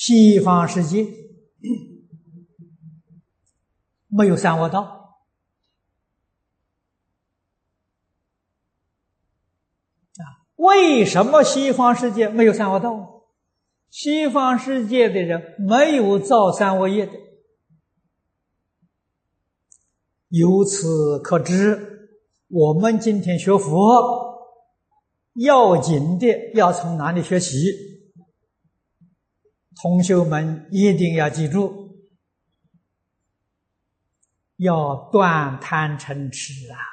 西方世界没有三恶道为什么西方世界没有三恶道？西方世界的人没有造三恶业的。由此可知，我们今天学佛要紧的要从哪里学起？同学们一定要记住，要断贪嗔痴啊！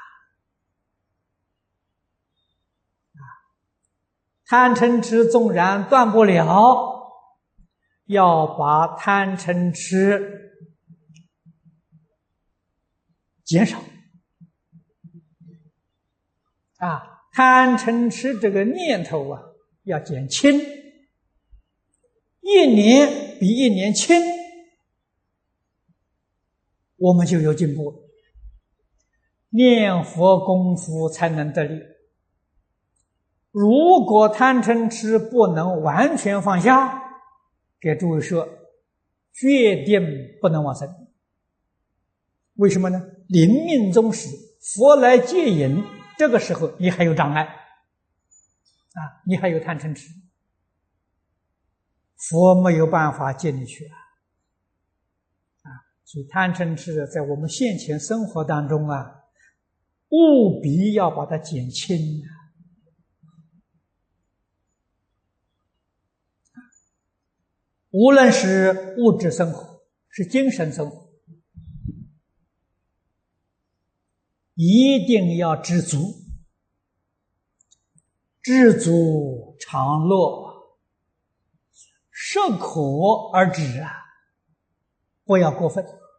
贪嗔痴纵然断不了，要把贪嗔痴减少贪嗔痴这个念头要减轻，一年比一年轻，我们就有进步。念佛功夫才能得力。如果贪嗔痴不能完全放下，给诸位说，决定不能往生。为什么呢？临命终时，佛来接引，这个时候你还有障碍你还有贪嗔痴，佛没有办法接你去所以贪嗔痴在我们现前生活当中务必要把它减轻无论是物质生活，是精神生活，一定要知足，知足常乐，适可而止不要过分